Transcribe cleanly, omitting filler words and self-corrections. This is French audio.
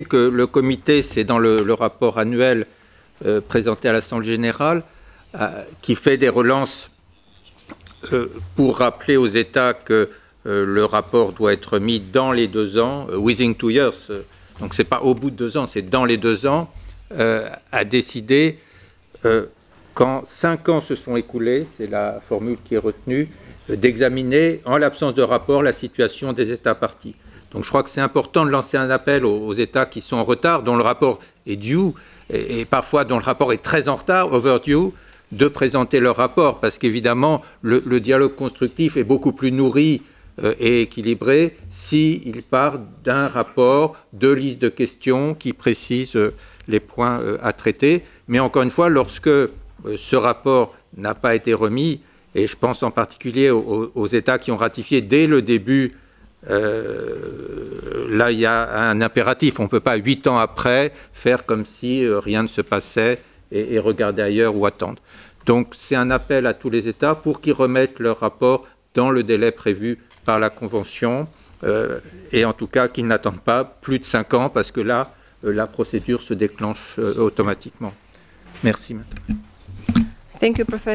que le comité, c'est dans le rapport annuel présenté à l'Assemblée générale, qui fait des relances pour rappeler aux États que le rapport doit être mis dans les 2 ans, within 2 years, donc c'est pas au bout de 2 ans, c'est dans les 2 ans, a décidé, quand 5 ans se sont écoulés, c'est la formule qui est retenue, d'examiner, en l'absence de rapport, la situation des États parties. Donc je crois que c'est important de lancer un appel aux États qui sont en retard, dont le rapport est due, et parfois dont le rapport est très en retard, overdue, de présenter leur rapport, parce qu'évidemment, le dialogue constructif est beaucoup plus nourri et équilibré s'il part d'un rapport, de listes de questions qui précisent les points à traiter. Mais encore une fois, lorsque ce rapport n'a pas été remis, et je pense en particulier aux États qui ont ratifié dès le début, là il y a un impératif, on ne peut pas 8 ans après faire comme si rien ne se passait et regarder ailleurs ou attendre. Donc c'est un appel à tous les États pour qu'ils remettent leur rapport dans le délai prévu par la Convention et en tout cas qu'ils n'attendent pas plus de 5 ans parce que là, la procédure se déclenche automatiquement. Merci. Thank you, Professor.